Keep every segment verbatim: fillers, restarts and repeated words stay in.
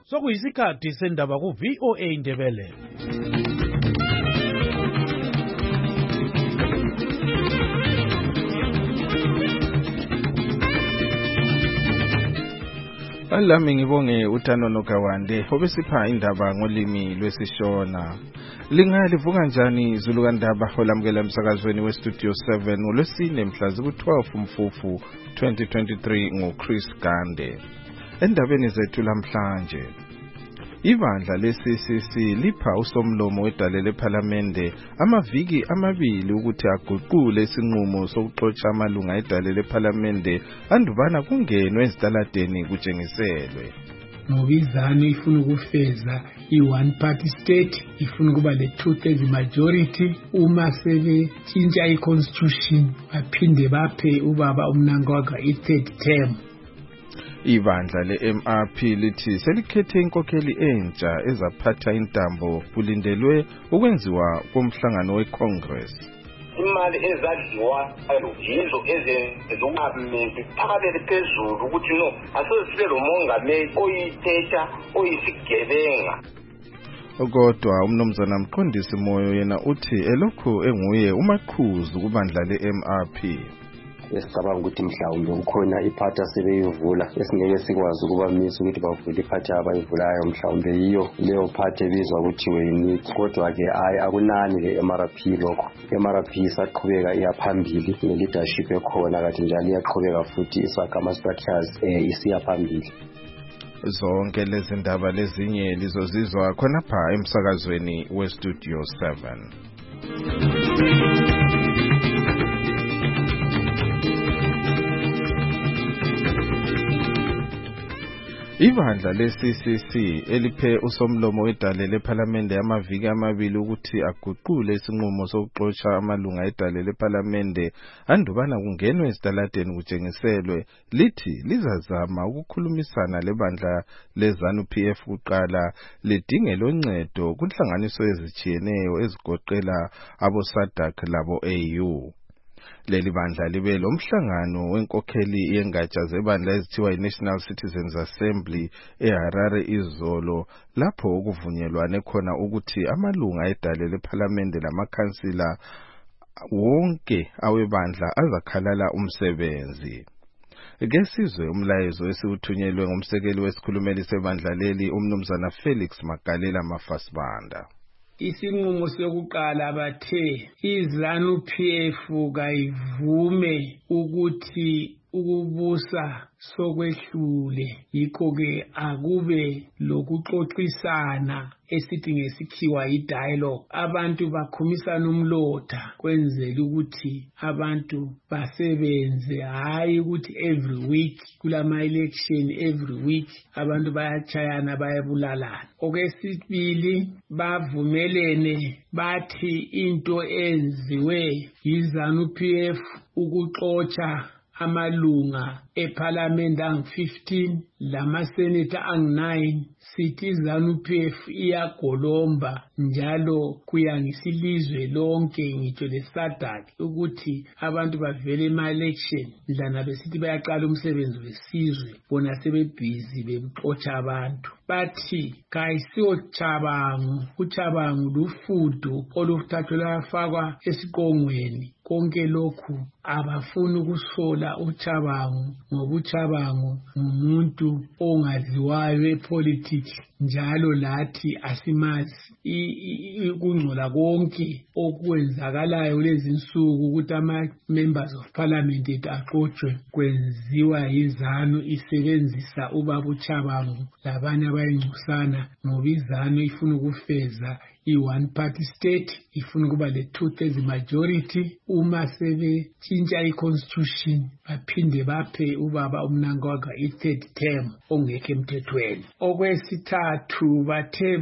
sokuyisikhathi sendaba ku V O A Ndebele. Alami ngibonge uThano Nogawande obesipha indaba ngolimi lwesiShona. Lingalivuka njani izulu kandaba olamukela emsakazweni weStudio seven ngolwesine mhla ziku-twelve Mfumfu twenty twenty-three nguChris Gande. Endabeni zethu lamhlanje, ibandla le-C C C lipha usomlomo wedale lephalamende amaviki amabili ukuthi aguqule isinqumo sokuxotsha amalunga edale lephalamende andubana kungenwe ezitaladeni kutshengiselwe. Ngobizana ifuna ukufeza i-one party state, ifuna kuba le-two-thirds majority. Uma sebetshintsha i-constitution baphinde baphe ubaba uMnangagwa i-third term. Ibandla le-M R P lithi selikhethe inkokheli entsha ezaphatha intambo kulindelwe ukwenziwa komhlangano we-Congress. Imali ezadliwa yizo ezenzokuhamenti phakabele phezulu ukuthi no asesibe lo mongameli oyithetha oyisigebenga. Kodwa umnumzana Mqondisi Moyo yena uthi elokhu enguye umaqhuzu kubandla le-M R P. Esicabanga ukuthi mhlawumbe ukhona iphathi asebeyivula esingeke sikwazi ukubamisa ukuthi bavule iphathi abayivulayo, mhlawumbe yiyo leyo phathi ebizwa ukuthi weyini. Kodwa-ke hayi akunani le-M R P lokho. I-M R P isaqhubeka iyaphambili ne-leadership ekhona kanti njalo iyaqhubeka futhi isakha ama-structures um isiya phambili. Zonke lezi ndaba lezinye lizozizwa khonapha emsakazweni weStudio seven. Ibandla le-C C C eliphe usomlomo wedale lephalamende amaviki amabili ukuthi aguqule isinqumo sokuxotsha amalunga edale lephalamende andubana kungenwe ezitaladeni kutshengiselwe, lithi lizazama ukukhulumisana lebandla le-ZANU-P F kuqala lidingele uncedo kunhlanganiso ezijiyeneyo ezigoqela abo-SADC labo-A U. Leli bandla libe lomhlangano wenkokheli yengatsha zebandla ezithiwa yi-National Citizens Assembly eHarare izolo, lapho okuvunyelwane khona ukuthi amalunga edale lephalamende lamakhansila wonke awebandla azakhalala umsebenzi. Ke sizwe umlayezo esiwuthunyelwe ngumsekeli wesikhulumeli sebandla leli umnumzana Felix Magalela Mafasibanda. Isinqumo sokuqala bathe iZANU-P F kayivume ukuthi ukubusa sokwehlule, yikho-ke akube lokuxoxisana esithi ngesikhiwa i-dialogue. Abantu bakhumisana umlotha kwenzela ukuthi abantu basebenze, hayi ukuthi every week kulama election, every week abantu bayachayana bayabulalana. Okwesibili bavumelene bathi into enziwe yiZANU-P F ukuxotsha amalunga eParliament angu fifteen lamaseneta angu nine, sithi iZANU-P F iyagolomba njalo kuya ngesilizwe lonke ngitsho le-SADC ukuthi abantu bavele ema-election lana besithi bayaqala umsebenzi wesizwe bona sebebhizi bexotsha abantu. Bathi kayisiwo Chabangu, uChabangu lufudo oluthathwa lafakwa esiqongweni. Konke lokhu abafuni ukusola uChabangu ngoba uChabangu ngumuntu ongadliwayo epolitics, njalo lathi asimazi kungcola konke okwenzakalayo lezi nsuku ukuthi ama-members of parliament ethu aqotshwe kwenziwa yiZANU isebenzisa ubaba uChabangu labanye abayingcusana, ngoba iZANU ifuna ukufeza i-one party state, ifuna kuba le-two-thirds majority. Uma sebetshintsha i-constitution baphinde baphe ubaba uMnangagwa i-third term ongekho emthethweni. Okwesithathu bathe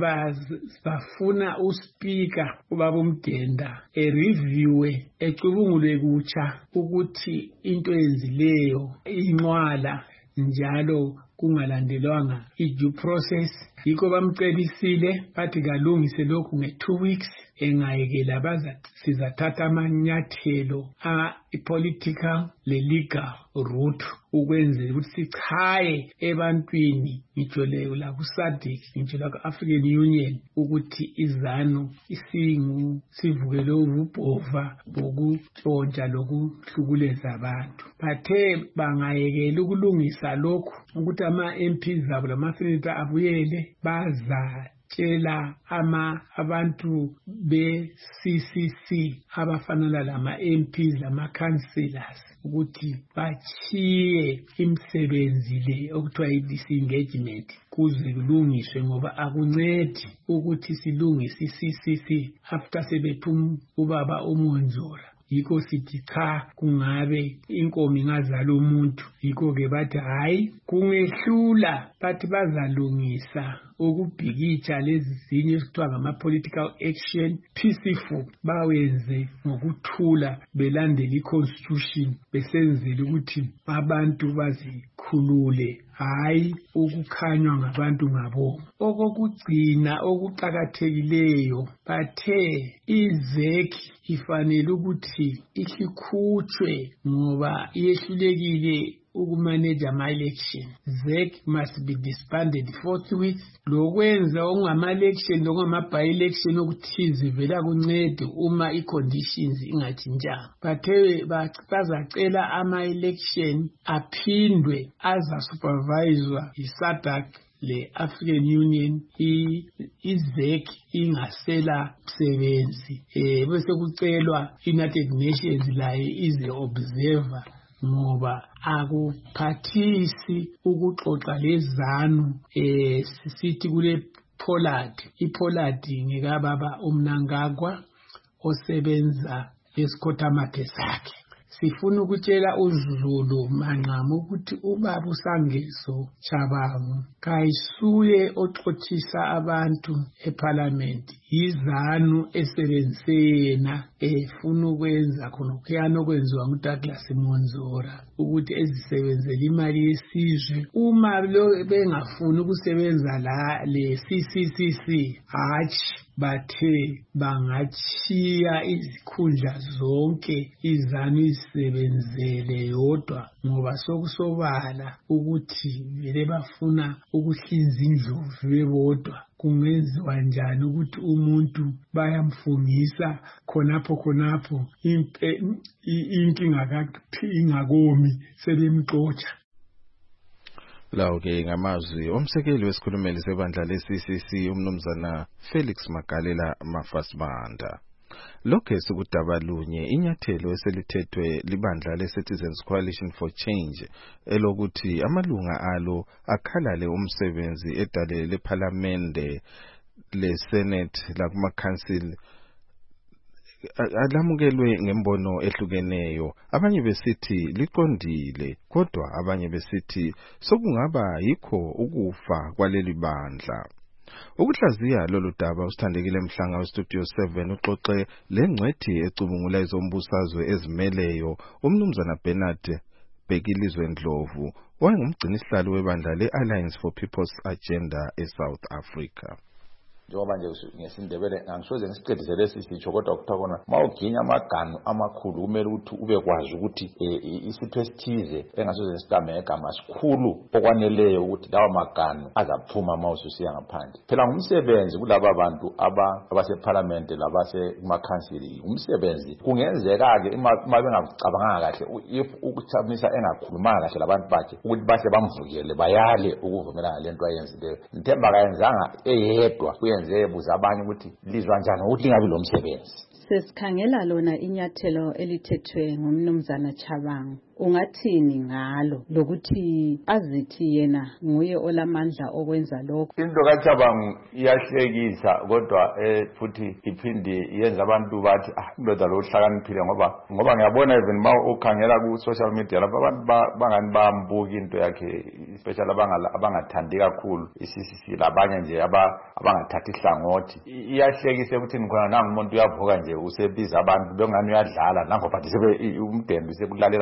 bafuna uSpeaker ubaba uMdenda ereviewe ecubungulwe kutsha ukuthi into enzileyo inqwala njalo kungalandelwanga i-due process. Yiko bamcelisile bathi kalungise lokhu nge-two weeks engayekela baza sizathatha amanyathelo a-political le-legal route ukwenzela ukuthi sichaye ebantwini ngitsho leyo la ku-SADC ngitsho la ku-African Union ukuthi izanu isingu sivukele ububhova bokutshontsha lokuhlukuleza abantu. Bathe bangayekela ukulungisa lokhu ukuthi ama-M Ps zabo lama-senator abuyele baza tshela ama abantu be-C C C abafanana lama-M Ps lama-councillors ukuthi bachiye imisebenzi le okuthiwa i-disengagement kuze kulungiswe ngoba akuncedi ukuthi silungise i-C C C after sebephuma ubaba uMonzora. Yiko sithi cha kungabe inkomo ingazala umuntu. Yiko ke bathi hayi kungehlula bathi bazalungisa ukubhikitsha lezi zinye esithiwa ngama-political action peaceful bawenze ngokuthula belandela i-constitution besenzela ukuthi abantu bazikhulule hayi ukukhanywa ngabantu ngabo. Okokugcina okuqakathekileyo bathe izeki ifanele ukuthi ikhutshwe ngoba iyehlulekile ukumanage ama-election. Z E C must be disbanded forthwith. Lokwenza okungama-election lokungama-by-election okuthize vela kuncede uma i-conditions ingatshintshanga. Bathe bazacela ama-election aphindwe azasuperviswa yi-SADC le-African Union i-Z E C ingasela msebenzi eh bese kucelwa United Nations laye ize observer ngoba akuphathisi ukuxoxa lezanu eh sisithi kule Pollard iPollard ngekababa uMnangagwa osebenza esikhotamathe sakhe. Sifuna ukutshela uZulu manqamu ukuthi ubaba uSangezo Chabangu kayisuye oxothisa abantu eParliament izanu esebenzisena efuna ukwenza khona kuyana okwenziwa nguDouglas Monzora ukuthi ezisebenzele imali yesizwe. Uma bengafuni ukusebenza la le C C C C hatshi bathe bangachiya izikhundla zonke izanu isebenzele yodwa ngoba sokusobala ukuthi vele bafuna ukuhlinza indlovu bebodwa. Kungenziwa njani ukuthi umuntu bayamfungisa khonapho khonapho inkinga ingakomi sebemxotsha. Lawo ke ngamazwi omsekeli wesikhulumeli sebandla le-C C C umnumzana Felix Magalela Mafasibanda. Lokho sikudabalunye inyathelo eselithethwe libandla le-Citizens Coalition for Change elokuthi amalunga alo akhalale umsebenzi edale leParliamente le-Senate lakuma-Council alamukelwe ngembono ehlukeneyo. Abanye besithi liqondile kodwa abanye besithi sokungaba yikho ukufa kwaleli bandla. Ukuhlaziya lolu daba usithandekile Mhlanga weStudio seven uxoxe lengcwethi ecubungula izombusazwe ezimeleyo umnumzana Bernard Bhekilizwe Ndlovu owayengumgcinisihlalo webandla le-Alliance for People's Agenda eSouth Africa. Njengoba nje ngesindebele angisoze ngisiqedise lesi sitsho kodwa kuthiwa khona mawuginya amaganu amakhulu kumele ukuthi ube kwazi ukuthi isitho esithize engasoze siqame egama sikhulu okwaneleyo ukuthi lawa maganu azaphuma mawususiya ngaphandle. Phela ngumsebenzi kulabo abantu abaseParliament labase kuma-council umsebenzi kungenzeka ke uma bengakucabanga kahle if ukuthamisa engakhulumanga kahle labantu bakhe ukuthi base bamvukele bayale ukuvumelana lento ayenzileyo. Ngithemba kayenzanga eyedwa yenze buzabanye ukuthi lizwa njani ukuthi lingabi lo msebenzi. Sesikhangela lona inyathelo elithethwe ngumnumzana Chabangu. Ungathini ngalo lokuthi azithi yena nguye olamandla okwenza lokho? Into kaChabangu iyahlekisa kodwa eh futhi iphindi yenza abantu bathi ah indoda lo hlakaniphile ngoba ngoba ngiyabona even ma ukhangela ku social media lapha abantu bangani bambuka into yakhe especially abangala abangathandi kakhulu isisi labanye nje abangathathi ihlangothi. Iyahlekisa ukuthi ngikho nangu umuntu uyavuka nje usebiza abantu bengani uyadlala nango bathi sebe umdembi sekulalela khona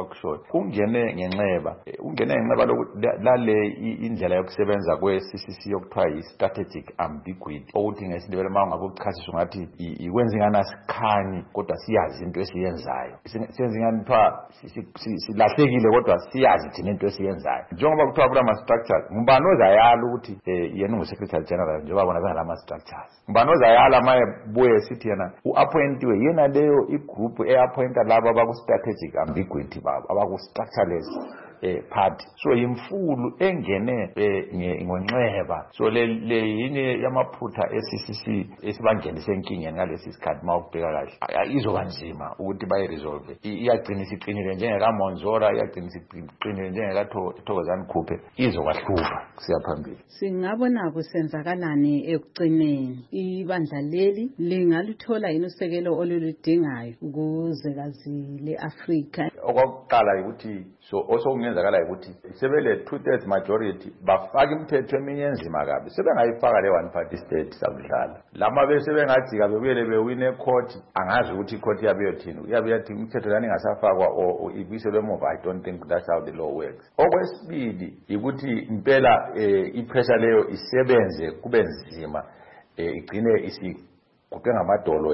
okushoyo ungene ngenxeba ungene ngenxeba lale indlela yokusebenza kwe C C C yokuthiwa yi-strategic ambiguity okuthi ngesindebele uma ungabe ukuchasisa ungathi ikwenza ingana sikhanyi kodwa siyazi into esiyenzayo senze ingani kuthiwa silahlekile kodwa siyazi thina into esiyenzayo njengoba kuthiwa kula ma-structures ngubani ozayala ukuthi yena ungu-secretary general njengoba bona bengalama-structures ngubani ozayala maye buye sithi yena u-appointiwe yena leyo igroup e-appointa labo abaku-strategic ambiguity babo abaku-structureless eh party so imfulu engene ngonxeba so le yini yamaphutha e-C C C esibangenise enkingeni ngalesi sikhathi mawubheka kahle izoba nzima ukuthi bayi resolve iyagcina isiqinile njengekaMonzora iyagcina isiqinile njengekathokozani Khuphe izokwahlupha siyaphambili. Singabona kusenzakalani ekugcineni ibandla leli lingaluthola yini usekelo oluludingayo ukuze kazi le-Afrika? Okokuqala ukuthi so also kungenzakala ukuthi sebele two thirds majority bafaka imithetho eminye enzima kabi sebengayifaka le one party state sabudlala lama bese bengajika bebuyele bewine court angazi ukuthi icourt yabe yothini uyabe yathi imithetho lani ngasafakwa o ibiselwe emuva. I don't think that's how the law works. Okwesibili ukuthi impela ipressure leyo isebenze kube nzima igcine isi kuke ngamadolo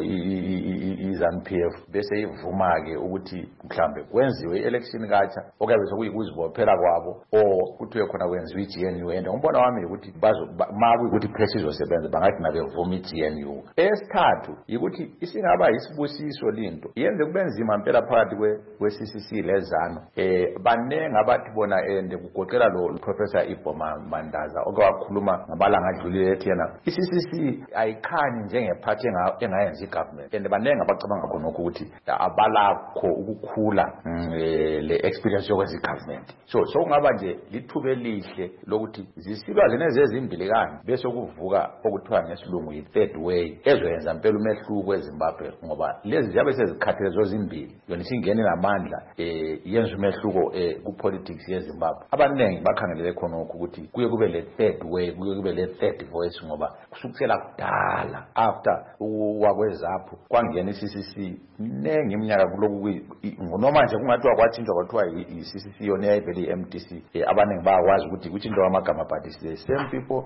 i-ZANU P F bese ivuma ke ukuthi mhlambe kwenziwe i-election katsha okabe sokuyizibophela kwabo o kuthiwe khona kwenziwe i-G N U and umbona wami ukuthi bazo maku ukuthi press izosebenza bangathi nabevuma i-G N U. Esithathu ukuthi isingaba isibusiso linto yenze kube nzima impela phakathi kwe-C C C lezano eh banenge abathi bona ende kugoqela lo Professor Ibhoma Mandaza okwakhuluma ngabalanga adlulile ethi yena i-C C C ayikhanyi njengephathi engayenza igovernment and banenge abacabanga khona ukuthi abalakho ukukhula le experience yokwenza igovernment so so kungaba nje lithuba elihle lokuthi zisilwa zeneze ezimbili kanye bese kuvuka okuthiwa ngesilungu i-third way ezoyenza impela umehluko eZimbabwe ngoba lezi ziyabe sezikhathele zozimbili yona isingene namandla eh yenza umehluko ku-politics yeZimbabwe. Abaningi bakhangelele khona ukuthi kuye kube le third way kuye kube le third voice ngoba kusukela kudala after uwakwezapho kwangena i-C C C nengi iminyaka kuloku noma nje kungathiwa kwathinjwa kwathiwa i-C C C yona yayivele i-M D C abaningi bayakwazi ukuthi kuthintwa amagama but the same people.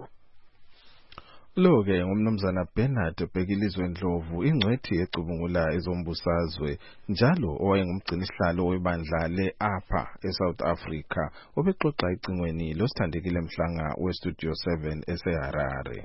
Lo ke ngumnumzana Bernard Bhekilizwe Ndlovu ingcwethi ecubungula ezombusazwe njalo owayengumgcini sihlalo webandla le-APA eSouth Africa obexoxa icingweni losithandekile Mhlanga weStudio seven eseHarare.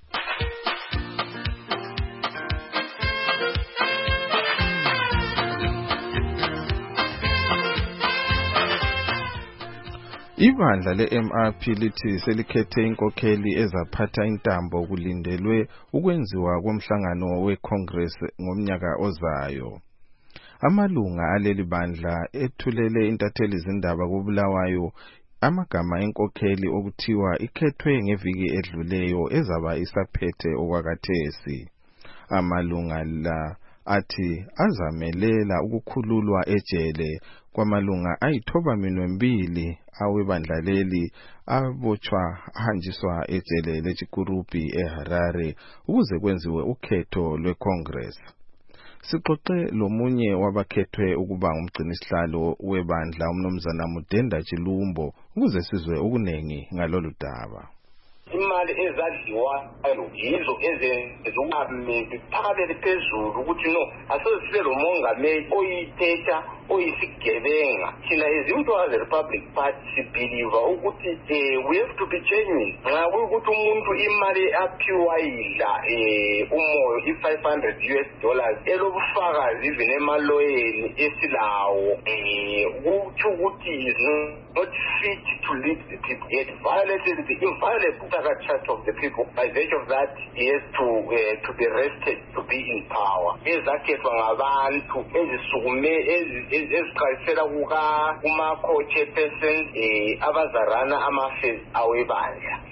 Ibandla le-M R P lithi selikhethe inkokheli ezaphatha intambo kulindelwe ukwenziwa komhlangano weCongress ngomnyaka ozayo. Amalunga aleli bandla ethulele intatheli izindaba kubulawayo amagama enkokheli okuthiwa ikhethwe ngeviki edluleyo ezaba isaphethe okwakathesi. Amalunga la athi azamelela ukukhululwa ejele kwamalunga ayithoba minwembili awebandla leli abotshwa hanjiswa ejele lechikurupi eHarare ukuze kwenziwe ukhetho lweCongress. Sixoxe lomunye wabakhethwe ukuba ngumgcinisihlalo webandla umnumzana Mudenda Chilumbo ukuze sizwe okunengi ngalolu daba. Imali ezadliwayo yizo ezenzukamenti phakade phezulu ukuthi no asosibe lo mongameli oyithetha oyisigebenga thina ezinto as a Republic Party sibhiliva ukuthi we have to be genuine nxa kuyukuthi umuntu imali aphiwa yidla umoyo i-five hundred U S dollars elobufakazi even emaloyeni esilawo kuthi ukuthi is not fit to lead the people yet violated the inviolable charter of the people. By virtue of that, he has to uh, to be rested to be in power. Ezakhethwa ngabantu ezisukume eziqalisela kuka kuma co-chairperson abazarana ama-affairs awebandla.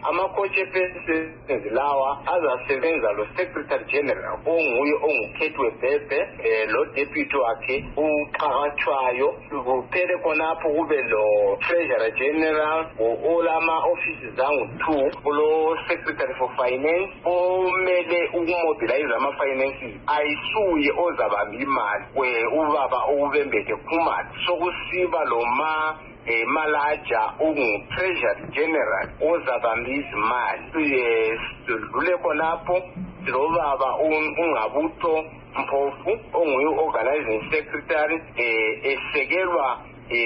ama-co-chairpersons lawa azasebenza lo secretary general onguye ongukhethwe bhebhe um lo deputy wakhe uqakathwayo kuphele khonapho kube lo treasurer general olama-offices angu-two kulo secretary for finance omele ukumobilize ama-finances ayisuye ozabamba imali ubaba okubembethe khumalo sokusiba lo ma eh malaja ungu-treasury general ozabamba izimali sidlule khonapho lo baba ungabutho Mpofu onguye organizing secretary eh esekelwa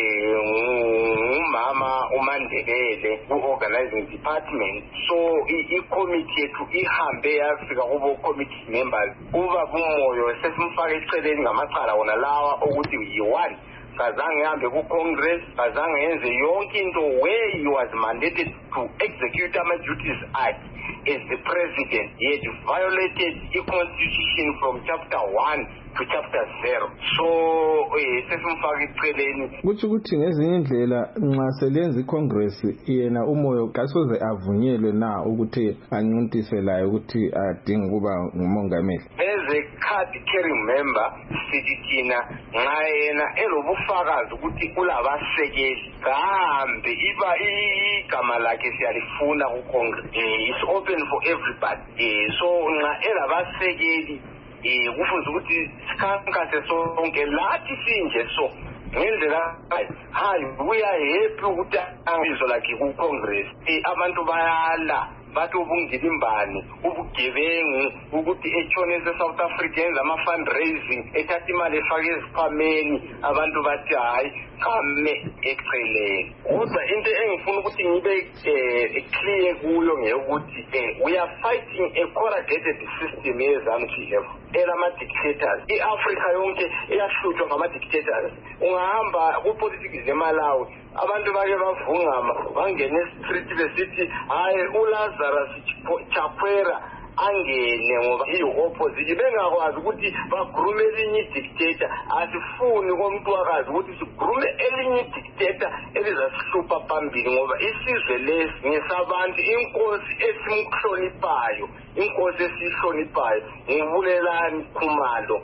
umama uMandebele ku-organizing department so i-committee yethu ihambe yafika kubo committee members ubaba uMoyo sesimfaka eceleni ngamacala wona lawa ukuthi yi-one kazange hambe ku-congress kazange yenze yonke into where he was mandated to execute ama-duties akhe as the president. He had violated the constitution from chapter one to chapter zero. So sesimfaka eceleni kuthi ukuthi ngezinye indlela nxa selenza icongress yena uMoyo kasoze avunyelwe na ukuthi ancuntise layo ukuthi adinga kuba ngumongameli. As a card carrying member sithi thina nxa yena elobufakazi ukuthi kulabasekeli kahambe iba igama lakhe siyalifuna ku-congress. It's open for everybody. So nxa elabasekeli eh kufuze ukuthi sikhankase sonke lathi sinje so ngendlela hayi uya happy ukuthi angizo lakhe ku congress abantu bayala bathi ubungilimbani ubugebengu ukuthi etshonise South Africa yenza ama fundraising ethatha imali efake ezikhwameni abantu bathi hayi kame eceleni kodwa into engifuna ukuthi ngibe clear kuyo ngeyokuthi we are fighting a corrugated system yezanu P F elama dictators iAfrica yonke iyahluthwa ngama dictators ungahamba ku politics zeMalawi abantu bake bavungama bangene street besithi hayi uLazarus Chakwera angene ngoba i-opposite bengakwazi ukuthi bagurume elinye dictator asifuni komuntu wakazi ukuthi sigurume elinye dictator elizasihlupha phambili ngoba isizwe lesi ngesabantu inkosi esimhloniphayo inkosi esihloniphayo ngibulelani Khumalo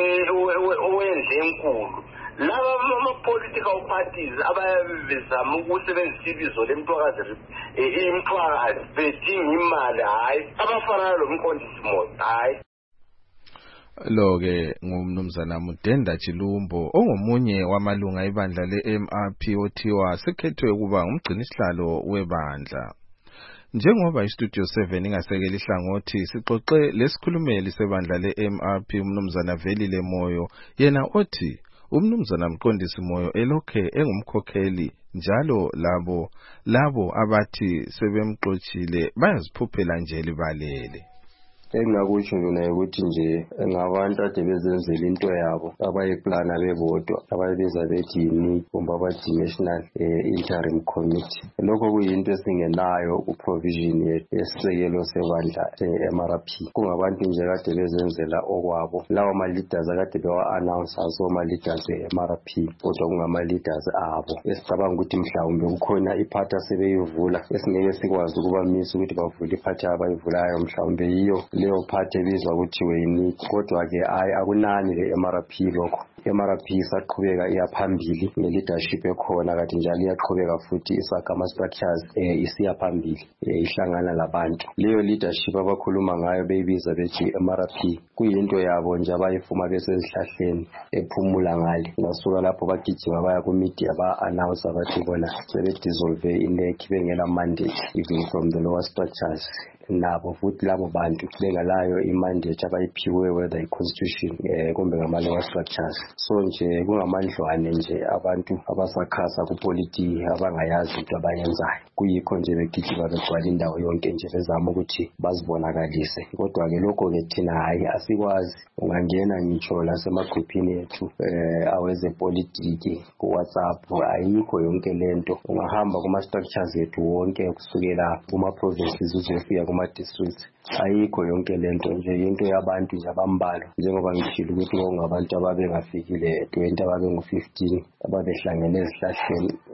owenze enkulu laba ama-political parties ababezama ukusebenzisa ibizo lemthwakazi imthwakazi bedinga imali hayi abafana lo mqondisi moyo hayi lo-ke ngumnumzana Mudenda Chilumbo ongomunye wamalunga ebandla le-M R P othiwa sekhethwe ukuba ngumgcinisihlalo webandla. Njengoba iStudio seven ingasekela ihlangothi sixoxe lesikhulumeli sebandla le-M R P umnumzana Velile Moyo yena othi umnumzana Mqondisi Moyo elokhe engumkhokheli njalo labo labo abathi sebemxoxile bayaziphuphela nje libalele. Engakusho mina ukuthi nje ngabantu ade bezenzela into yabo abayiplana bebodwa abayibiza bethi yini kumbe abathi National Interim Committee. Lokho kuyinto esingenayo ku-provision yesisekelo sebandla e-M R P. Kungabantu nje kade bezenzela okwabo lawo ma-leaders akade bewa-announce azo ma-leaders e-M R P kodwa kungama-leaders abo esicabanga ukuthi mhlawumbe kukhona iphathi asebeyivula esingeke sikwazi ukubamisa ukuthi bavule iphathi abayivulayo mhlawumbe yiyo leyo phathi ebizwa kuthiwe yini kodwa ke hayi akunani le-M R P lokho. I-M R P isaqhubeka iyaphambili ne-leadership ekhona kade njalo iyaqhubeka futhi isakha ama-structures isiya phambili ihlangana labantu. Leyo leadership abakhuluma ngayo beyibiza bethi i-M R P kuyinto yabo nje abayifuma besezihlahleni ephumula ngale basuka lapho bagijima baya ku-media ba-announce abathi bona sebedissolve inec bengela mandate even from the lower structures nabo futhi labo bantu bengalayo imandate abayiphiwe whether i-constitution kumbe ngama-lower structures. So nje kungamandlwane nje abantu abasakhasa kupolitiki abangayazi into abayenzayo kuyikho nje begijima begcwala indawo yonke nje bezama ukuthi bazibonakalise kodwa ke lokho ke thina hayi asikwazi. Ungangena ngitsho lasemagruphini ethu awezepolitiki ku-WhatsApp ayikho yonke lento. Ungahamba kuma-structures ethu wonke kusukela kuma-provinces uzofika kuma-districts ayikho yonke lento nje into yabantu nje abambalwa njengoba ngishilo ukuthi kwakungabantu ababengafikile twenty ababengu-fifteen ababehlangene ezihlahleni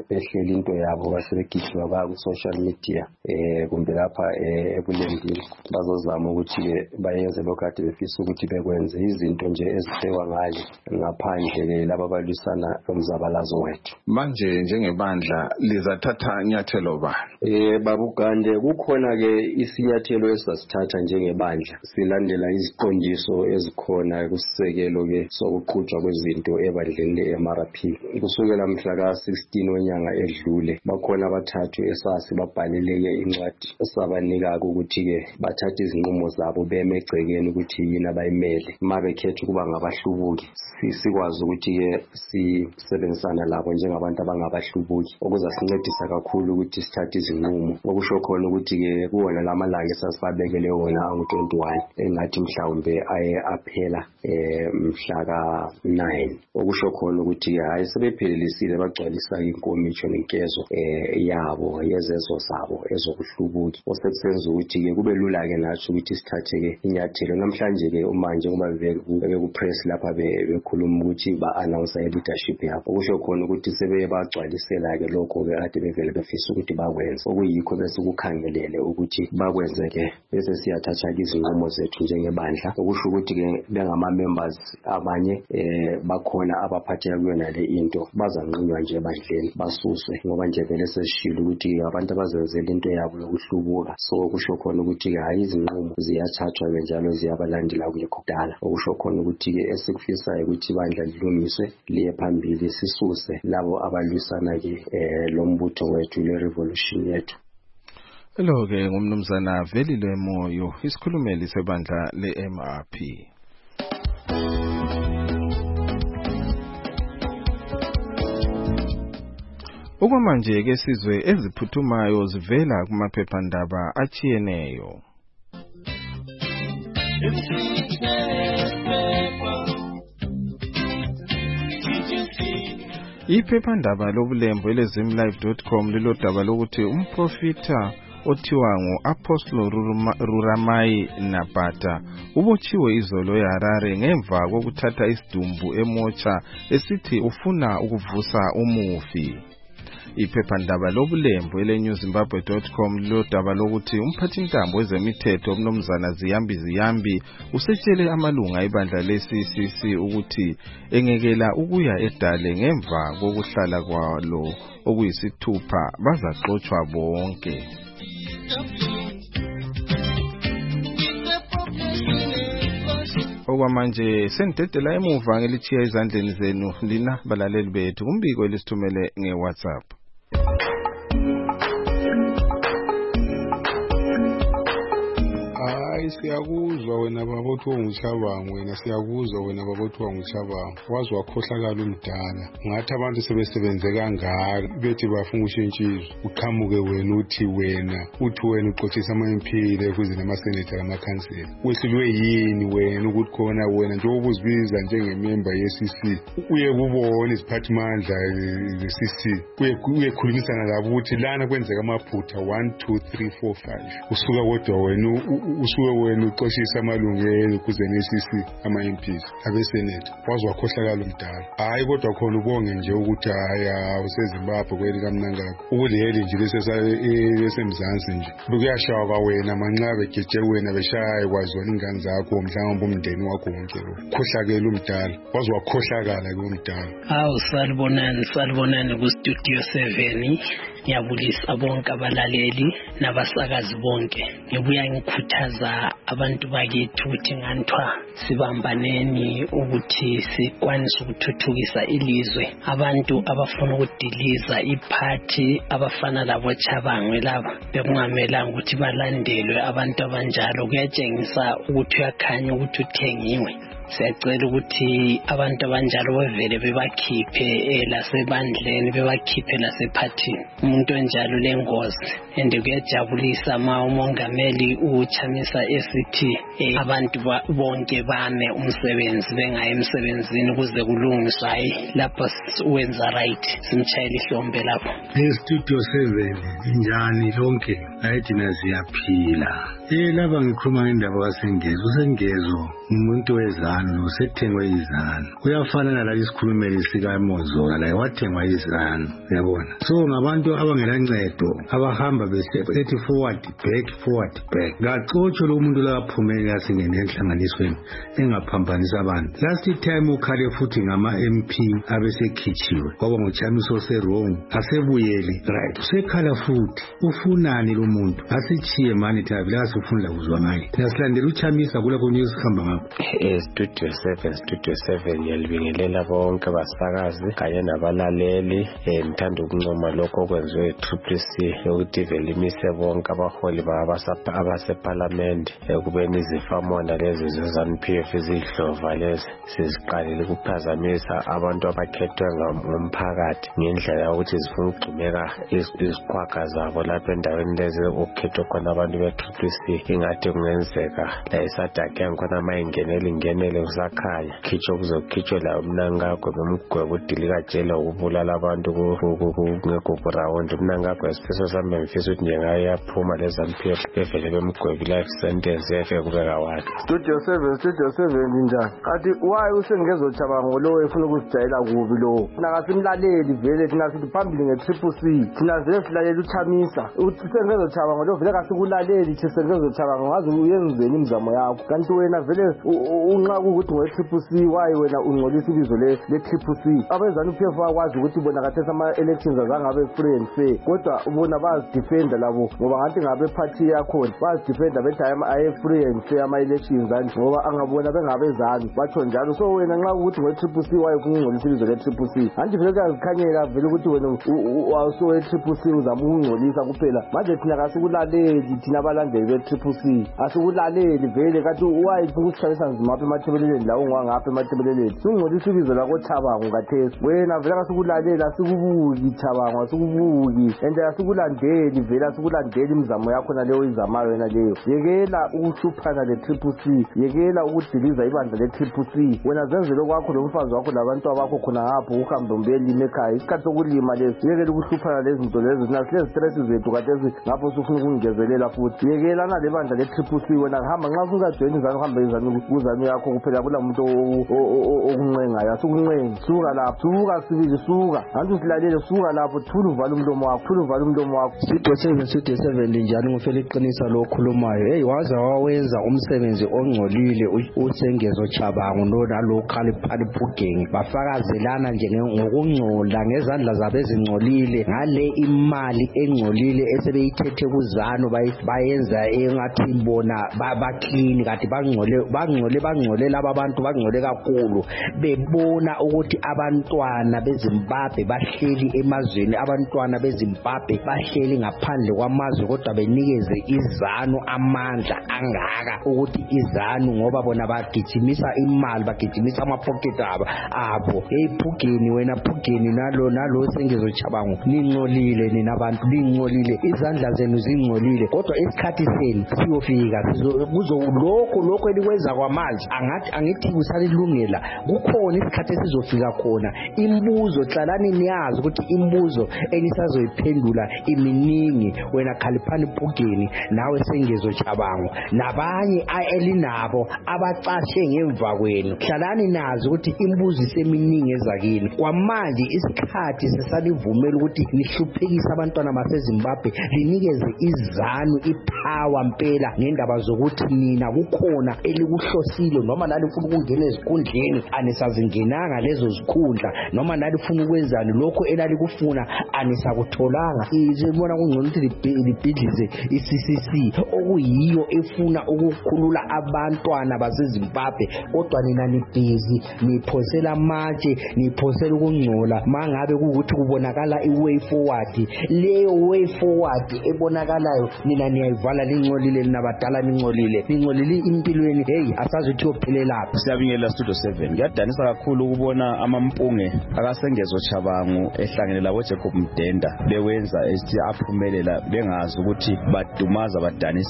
behlela into yabo basebegijima baya ku social media eh kumbe lapha ebulendini bazozama ukuthi ke bayenze lokho kade befisa ukuthi bekwenze izinto nje ezibhekwa ngale ngaphandle ke laba balwisana umzabalazo wethu. Manje njengebandla lizathatha inyathelo ba eh babugande kukhona ke isinyathelo esasithatha njengebandla silandela iziqondiso ezikhona kusisekelo ke sokuqhutshwa kwezinto ebandleni le-M R P kusukela mhla ka sixteen wenyanga edlule bakhona abathathu esasi babhaleleke incwadi esabanika ukuthi ke bathathe izinqumo zabo beme egcekeni ukuthi yini abayimele mabekhetha ukuba ngabahlubuki sikwazi ukuthi ke sisebenzisana labo njengabantu abangabahlubuki okuzasincedisa kakhulu ukuthi sithathe izinqumo okusho khona ukuthi ke kuwona lamalanga esasibabekele wona angu twenty-one engathi mhlawumbe aye aphela eh mhla ka nine okusho khona ukuthi hayi sebephelelise bagcwalisa inkomitsho nenkezo eh yabo yezezo zabo ezokuhlubuki osekusenza ukuthi ke kube lula ke nathi ukuthi sithathe ke inyathelo namhlanje ke manje ngoba bebe ku press lapha bekhuluma ukuthi ba announce leadership yabo okusho khona ukuthi sebe bagcwalisela ke lokho ke ade bevele befisa ukuthi bakwenze okuyikho bese kukhangelele ukuthi bakwenze ke bese siyathatha izinqumo zethu njengebandla okusho ukuthi ke bengama members abanye eh bakhona abaphatheka kuyona le into bazanqunywa nje ebandleni basuswe ngoba nje vele sesishilo ukuthi abantu abazenzela into yabo yokuhlubuka so kusho khona ukuthi ke hayi izinqumo ziyathathwa njalo ziyabalandela kulekho kudala okusho khona ukuthi ke esikufisayo ukuthi ibandla lilungiswe liye phambili sisuse labo abalwisana ke eh lo mbutho wethu le revolution yethu. Hello ke ngumnumzana Velile Moyo isikhulumeli sebandla le-M R P. Okwamanje ke sizwe eziphuthumayo zivela kumaphephandaba achiyeneyo. Iphephandaba lobulembu elezimlive dot com lilodaba lokuthi umprofita othiwa ngu-Apostle Ruramai Nabata ubotshiwe izolo eHarare ngemva kokuthatha isidumbu emotsha esithi ufuna ukuvusa umufi. Iphephandaba lobulembu ele-new zimbabwe dot com lilodaba lokuthi umphathintambo wezemithetho umnumzana Ziyambi Ziyambi usetshele amalunga ibandla le-C C C ukuthi engekela ukuya edale ngemva kokuhlala kwalo okuyisithupha bazaxotshwa bonke. Okwamanje sendedela emuva ngelichiya izandleni zenu lina balaleli bethu kumbiko elisithumele nge-WhatsApp. Hayi siyakuzwa wena babothiwa nguChabangu wena siyakuzwa wena babothiwa nguChabangu wazi wakhohlakala umdala ngathi abantu sebesebenze kangaka bethi bafuna ushintshizwe uqhamuke wena uthi wena uthi wena uxoxisa ama-M P kuze nama-senator namakhansela wehlulwe yini wena ukuthi khona wena nje ubuzibiza njengemember ye-C C uye kubona iziphathimandla ze-C C uye khulumisana labo ukuthi lana kwenzeka amaphutha one two three four five usuka kodwa wena usuke wena uxoxisa amalungelo kuze ne-C C ama-M Ps abesenate wazi wakhohlakala umdala hayi kodwa khona ubonge nje ukuthi hayi usezimbabwe kweli kamnangakho ukuleli nje lesemzansi nje bekuyashaka wena manxa begeje wena beshaye kwaziwa ingane zakho mhlawumbe umndeni wakho wonke lo khohlakela umdala wazi wakhohlakala ke umdala. Awu salibonani salibonani ku-studio seven ngiyabulisa bonke abalaleli nabasakazi bonke ngibuya ngikhuthaza abantu bakithi ukuthi nganthwa sibambaneni ukuthi sikwanise ukuthuthukisa ilizwe abantu abafuna ukudiliza iphathi abafana labo Chabangu laba bekungamelanga ukuthi balandelwe abantu abanjalo kuyatshengisa ukuthi uyakhanya ukuthi uthengiwe. Siyacela ukuthi abantu abanjalo bevele bebakhiphe lasebandleni bebakhiphe lasephathini umuntu onjalo lengozi ende kuyajabulisa ma umongameli uchamisa esithi abantu bonke bame umsebenzi bengayi emsebenzini kuze kulungiswe hayi lapho wenza right simchayela ihlombe lapho. eStudio seven njani lonke hayi thina siyaphila Eh laba ngikhuluma ngendaba kaSengezo. uSengezo umuntu wezanu usethengwe izanu. Uyafana nalabo isikhulumeli sika Mozola la wathengwa izanu uyabona. So ngabantu abangelancedo abahamba besethi forward back forward back. Ngacotsho lo muntu la phumela singene enhlanganisweni engaphambanisa abantu. Last time ukhale futhi ngama M P abesekhitshiwe kwaba ngochamiso se wrong asebuyeli right. Usekhala futhi ufunani lo muntu asichiye mani thavila asifunda kuzwa ngaye. Nasilandela uchamisa kula kunye sihamba ngakho. Eh Studio seven Studio seven yalibingelela bonke abasakazi kanye nabalaleli. Eh ngithanda ukuncoma lokho okwenziwe Triple C yokuthi vele imise bonke abaholi abase parliament ekubeni izifamona lezi zezanu P F izihlova lezi siziqalile ukuphazamisa abantu abakhethwe ngomphakathi ngendlela yokuthi zifuna ukugxumeka izikhwakha zabo lapha endaweni lezi okukhethwe khona abantu be Triple C. Ingathi kungenzeka la isadake ngkhona mayingenele ingenele kusakhanya khitsho kuzokhitshwe la umnangagwe bomgwebo udilika jela ukubulala abantu ngegubhu round. Umnangagwe isifiso sami ngifisa ukuthi njengaye yaphuma lezanu P F bevele bemgwebi life sentence yefike kubeka wathi. Studio seven Studio seven njani athi why uSengezo Chabango lo efuna ukusijayela kubi lo nakasimlaleli vele thina sithi phambili ngeTriple C thina vele silalela uchamisa uSengezo Chabango lo vele kasikulaleli Sengezo Chabango ngaze uyenzeni imizamo yakho kanti wena vele unqa ukuthi ngeTriple C why wena ungcolisa ibizo le leTriple C. Abezanu P F akwazi ukuthi bona kathesa ama elections azangabe free and fair kodwa ubona bazidefenda labo ngoba ngathi ngabe party yakho bazidefenda bethi ay free and fair ama elections and ngoba angabona bengabezani batsho njalo. So wena nxa ukuthi ngeTriple C why ufuna ungcolisa ibizo leTriple C anti vele kuyazikhanyela vele ukuthi wena awuso weTriple C uzama ukungcolisa kuphela manje thina kasikulaleli thina abalandeli beTriple C asikulaleli vele kathi why ukushayisa nzima apha emathebeleleni la ungangapha emathebeleleni singcolisa ibizo lakho Chabango kathesi wena vele kasikulaleli asikubuki Chabango asikubuki ende asikulandeli vele asikulandeli imizamo yakho naleyo izamayo wena leyo. Yekela ukuhluphana leTriple C yekela ukudiliza ibandla leTriple C wena zenzele kwakho lomfazi wakho labantu abakho khona ngapho uhambe umbelime ekhaya isikhathi sokulima lesi. Yekela ukuhluphana lezi zinto lezi thina silezi stress zethu kathesi ngapho usufuna ukungezelela futhi. Yekela na le bandla leTriple C wena hamba nxa ufuna join izanu uhambe izanu kuzanu yakho kuphela kula muntu okuncengayo asukuncenga suka lapho suka sibili suka antu silalele suka lapho thula uvala umlomo wakho thula uvala umlomo wakho. Studio seven Studio seven njani ngifela iqinisa lo khulumayo hey waza wawenza umsebenzi ongcolile uSengezo Chabango nona lo Khaliphani Phugeng bafakazelana nje ngokungcola ngezandla zabezingcolile ngale imali engcolile esebeyithethe kuzano bayenza engathi bona ba clean kati bangcole bangcole bangcole laba bantu bangcole kakhulu bebona ukuthi abantwana beZimbabwe bahleli emazweni abantwana beZimbabwe bahleli ngaphandle kwamazwe kodwa benikeze izanu amandla angaka ukuthi izanu ngoba bona bagijimisa imali bagijimisa amapocket abo abo hey Phugeni wena Phugeni nalo nalo Sengezo Chabango ningcolile nina abantu ningcolile izandla zenu zingcolile kodwa isikhathi senu siyofika kuzo lokho lokho elikwenza kwamanje angathi angithi kusalilungela kukhona isikhathi esizofika khona imbuzo hlalani niyazi ukuthi imbuzo enisazoyiphendula iminingi wena Khaliphani Phugeni nawe Sengezo Chabango nabanye elinabo abacashe ngemva kwenu hlalani nazi ukuthi imbuzo iseminingi ezakini kwamanje isikhathi sesalivumela ukuthi nihluphekise abantwana baseZimbabwe linikeze izanu ipower mpela ngendaba zokuthi nina kukhona elikuhlosile noma nalifuna ukungena ezikhundleni anisazingenanga lezo zikhundla noma nalifuna ukwenzani lokho elalikufuna anisakutholanga izibona kungcono ukuthi libhidlize iC C C okuyiyo efuna ukukhulula abantwana baseZimbabwe kodwa nina nibhizi niphosela amatshe niphosela ukungcola mangabe ukuthi kubonakala iway forward leyo way forward ebonakalayo nina niyayivala lingcolile linabadala ningcolile ningcolile impilweni hey asazi ukuthi yophelela. Siyabingelela Studio seven ngiyadanisa kakhulu ukubona amampunge akaSengezo Chabango ehlangene labo Jacob Mdenda bewenza ethi aphumelela bengazi ukuthi badumaza badanisa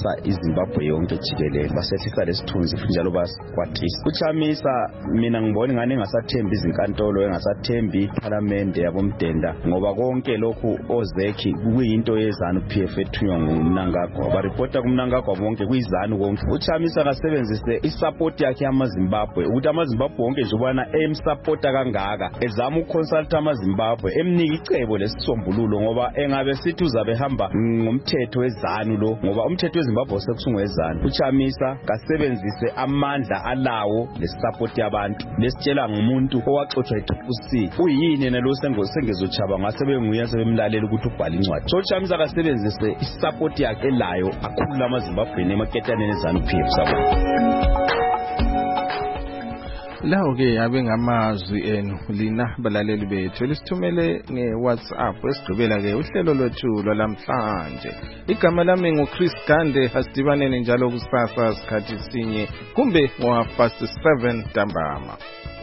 basa iZimbabwe yonke jikelele basethatha lesithunzi njalo basikwatisa. uChamisa mina ngibona ngane engasathembi izinkantolo engasathembi iParliament yabomdenda ngoba konke lokhu ozekhi kuyinto yezanu P F ethunywa nguMnangagwa baripota kuMnangagwa bonke kuyizanu konke. uChamisa kasebenzise isupport yakhe yamaZimbabwe ukuthi amaZimbabwe wonke nje ubana emsupporta kangaka ezama uconsulta amaZimbabwe emnika icebo lesisombululo ngoba engabe sithi uzabe hamba ngomthetho wezanu lo ngoba umthetho weZimbabwe sekusungwezanu. uChamisa kasebenzise amandla alawo lesupport yabantu lesitshela ngumuntu owaxoxwa eTriple C uyini yena lo sengezochaba ngasebe nguye sebemlalela ukuthi ubhala incwadi. so uChamisa kasebenzise isupport yakhe elayo akhulula amaZimbabwe emaketaneni ezanu P F sabo. Lawo ke abe ngamazwi enu lina balaleli bethu lisithumele ngeWhatsApp esigqibela ke uhlelo lwethu lwalamhlanje. Igama lami nguChris Gande, asidibaneni njalo kusasa sikhathi sinye kumbe ngo half past seven ntambama.